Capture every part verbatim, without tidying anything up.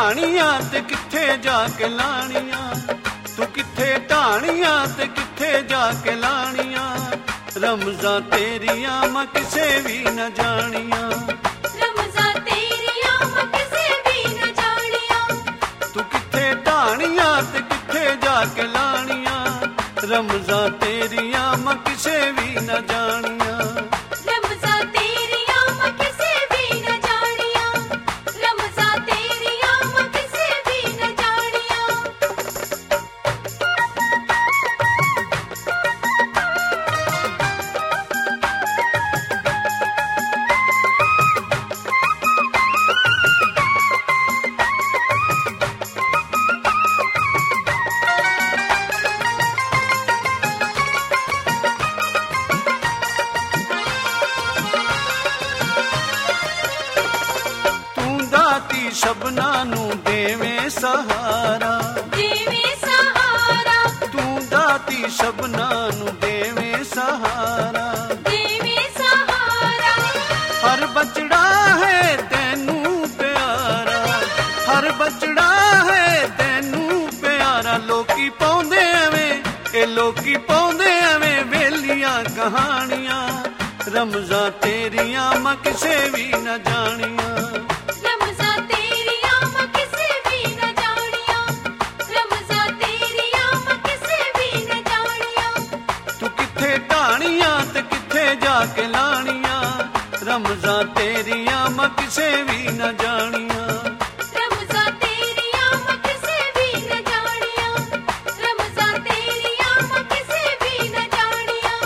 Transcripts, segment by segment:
ਢਾਣੀਆਂ ਤੇ ਕਿੱਥੇ ਜਾ ਕੇ ਲਾਣੀਆਂ, ਤੂੰ ਕਿੱਥੇ ਢਾਣੀਆਂ ਤੇ ਕਿੱਥੇ ਜਾ ਕੇ ਲਾਣੀਆਂ, ਰਮਜ਼ਾਂ ਤੇਰੀਆਂ ਮੈਂ ਕਿਸੇ ਵੀ ਨਾ ਜਾਣੀਆਂ, ਰਮਜ਼ਾਂ ਤੇਰੀਆਂ ਮੈਂ ਕਿਸੇ ਵੀ ਨਾ ਜਾਣੀਆਂ, ਤੂੰ ਕਿੱਥੇ ਢਾਣੀਆਂ ਤੇ ਕਿੱਥੇ ਜਾ ਕੇ ਲਾਣੀਆਂ, ਰਮਜ਼ਾਂ ਤੇਰੀਆਂ ਮੈਂ ਕਿਸੇ ਵੀ ਨਾ ਜਾਣੀਆਂ, ਰਮਜ਼ਾਂ ਤੇਰੀਆਂ ਮੈਂ ਕਿਸੇ ਵੀ ਨਾ ਜਾਣੀਆਂ, ਰਮਜ਼ਾਂ ਤੇਰੀਆਂ ਮੈਂ ਕਿਸੇ ਵੀ ਨਾ ਜਾਣੀਆਂ। ਸ਼ਬਨਾਂ ਨੂੰ ਦੇਵੇਂ ਸਹਾਰਾ, ਦੇਵੇਂ ਸਹਾਰਾ, ਤੂੰ ਦਾਤੀ ਸ਼ਬਨਾਂ ਨੂੰ ਦੇਵੇਂ ਸਹਾਰਾ, ਦੇਵੇਂ ਸਹਾਰਾ, ਹਰ ਬਚੜਾ ਹੈ ਤੈਨੂੰ ਪਿਆਰਾ, ਹਰ ਬਚੜਾ ਹੈ ਤੈਨੂੰ ਪਿਆਰਾ, ਲੋਕੀ ਪਾਉਂਦੇ ਐਵੇਂ ਇਹ ਲੋਕੀ ਪਾਉਂਦੇ ਐਵੇਂ ਵੇਲੀਆਂ ਕਹਾਣੀਆਂ, ਰਮਜ਼ਾਂ ਤੇਰੀਆਂ ਮੈਂ ਕਿਸੇ ਵੀ ਨਾ ਜਾਣੀਆਂ, ਜਾ ਕੇ ਲਾਣੀਆਂ, ਰਮਜ਼ਾਂ ਤੇਰੀਆਂ ਮੈਂ ਕਿਸੇ ਵੀ ਨਾ ਜਾਣੀਆਂ, ਰਮਜ਼ਾਂ ਤੇਰੀਆਂ ਮੈਂ ਕਿਸੇ ਵੀ ਨਾ ਜਾਣੀਆਂ, ਰਮਜ਼ਾਂ ਤੇਰੀਆਂ ਮੈਂ ਕਿਸੇ ਵੀ ਨਾ ਜਾਣੀਆਂ।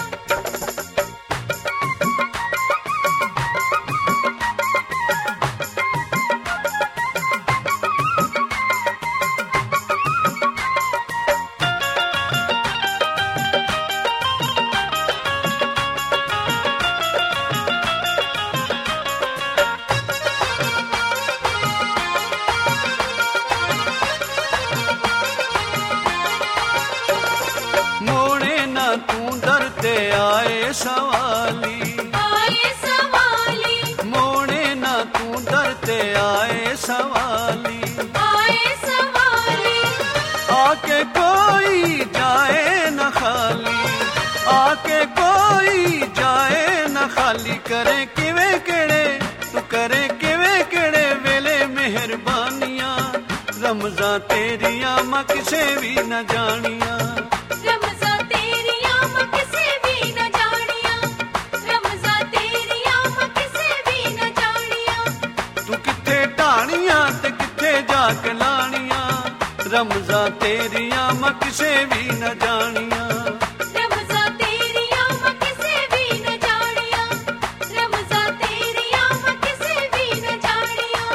ਤੂੰ ਦਰ ਤੇ ਆਏ ਸਵਾਲੀ, ਆਏ ਸਵਾਲੀ, ਮੋੜੇ ਨਾ ਤੂੰ ਦਰ ਤੇ ਆਏ ਸਵਾਲੀ, ਆਏ ਸਵਾਲੀ, ਆਕੇ ਕੋਈ ਜਾਏ ਨਾ ਖਾਲੀ, ਆਕੇ ਕੋਈ ਜਾਏ ਨਾ ਖਾਲੀ, ਕਰੇ ਕਿਵੇਂ ਕਿਹੜੇ ਤੂੰ ਕਰੇ ਕਿਵੇਂ ਕਿਹੜੇ ਵੇਲੇ ਮਿਹਰਬਾਨੀਆਂ, ਰਮਜ਼ਾਂ ਤੇਰੀਆਂ ਮੈਂ ਕਿਸੇ ਵੀ ਨਾ ਜਾਣੀਆਂ, ਰਮਜ਼ਾਂ ਤੇਰੀਆਂ ਮੈਂ ਕਿਸੇ ਵੀ ਨਾ ਜਾਣੀਆਂ, ਰਮਜ਼ਾਂ ਤੇਰੀਆਂ ਮੈਂ ਕਿਸੇ ਵੀ ਨਾ ਜਾਣੀਆਂ, ਤੂੰ ਕਿੱਥੇ ਢਾਣੀਆਂ ਤੇ ਕਿੱਥੇ ਜਾ ਕੇ ਲਾਣੀਆਂ, ਰਮਜ਼ਾਂ ਤੇਰੀਆਂ ਮੈਂ ਕਿਸੇ ਵੀ ਨਾ ਜਾਣੀਆਂ, ਰਮਜ਼ਾਂ ਤੇਰੀਆਂ ਮੈਂ ਕਿਸੇ ਵੀ ਨਾ ਜਾਣੀਆਂ, ਰਮਜ਼ਾਂ ਤੇਰੀਆਂ ਮੈਂ ਕਿਸੇ ਵੀ ਨਾ ਜਾਣੀਆਂ।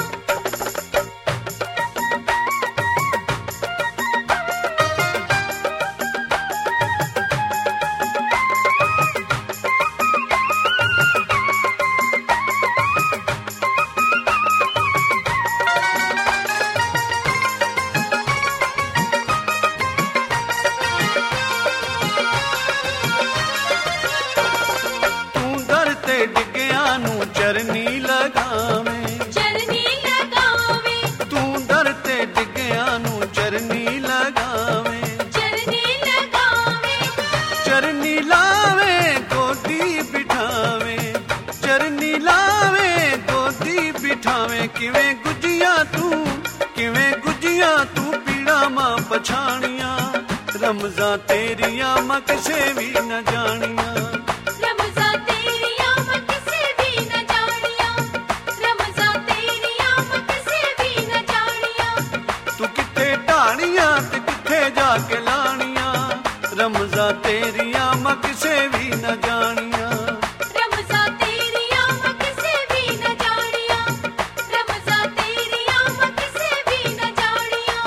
ਡਿੱਗਿਆਂ ਨੂੰ ਚਰਨੀ ਲਗਾਵੇਂ, ਚਰਨੀ ਲਗਾਵੇਂ, ਤੂੰ ਦਰ ਤੇ ਡਿੱਗਿਆਂ ਨੂੰ ਚਰਨੀ ਲਗਾਵੇਂ, ਚਰਨੀ ਲਗਾਵੇਂ, ਚਰਨੀ ਲਾਵੇਂ ਗੋਦੀ ਬਿਠਾਵੇਂ, ਚਰਨੀ ਲਾਵੇਂ ਗੋਦੀ ਬਿਠਾਵੇਂ, ਕਿਵੇਂ ਗੁੱਜੀਆਂ ਤੂੰ ਕਿਵੇਂ ਗੁੱਜੀਆਂ ਤੂੰ ਪੀੜਾ ਮਾਂ ਪਛਾਣੀਆਂ, ਰਮਜ਼ਾਂ ਤੇਰੀਆਂ ਮੈਂ ਕਿਸੇ ਵੀ ਨਾ ਜਾਣੀਆਂ, ਰਮਜ਼ਾਂ ਤੇਰੀਆਂ ਮੈਂ ਕਿਸੇ ਵੀ ਨਾ ਜਾਣੀਆਂ, ਰਮਜ਼ਾਂ ਤੇਰੀਆਂ ਮੈਂ ਕਿਸੇ ਵੀ ਨਾ ਜਾਣੀਆਂ, ਤੂੰ ਕਿੱਥੇ ਢਾਣੀਆਂ ਤੇ ਕਿੱਥੇ ਜਾ ਕੇ ਲਾਣੀਆਂ, ਰਮਜ਼ਾਂ ਤੇਰੀਆਂ ਮੈਂ ਕਿਸੇ ਵੀ ਨਾ ਜਾਣੀਆਂ, ਰਮਜ਼ਾਂ ਤੇਰੀਆਂ ਮੈਂ ਕਿਸੇ ਵੀ ਨਾ ਜਾਣੀਆਂ, ਰਮਜ਼ਾਂ ਤੇਰੀਆਂ ਮੈਂ ਕਿਸੇ ਵੀ ਨਾ ਜਾਣੀਆਂ।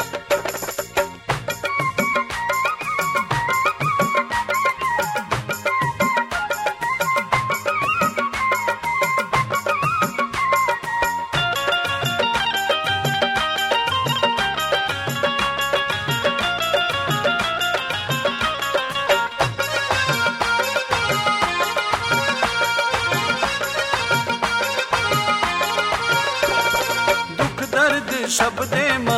ਸ਼ਬਦੇ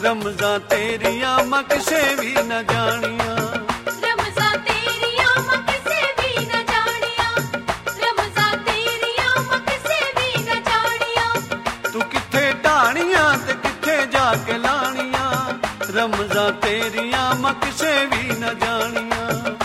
रमज़ां तेरियां मैं किसे भी न जानिया रमज़ां तेरियां मैं किसे भी न जानिया रमज़ां तेरियां मैं किसे भी न जानिया तू किथे ढाणियां ते किथे जाके लाणियां रमज़ां तेरियां मैं किसे भी न जानिया।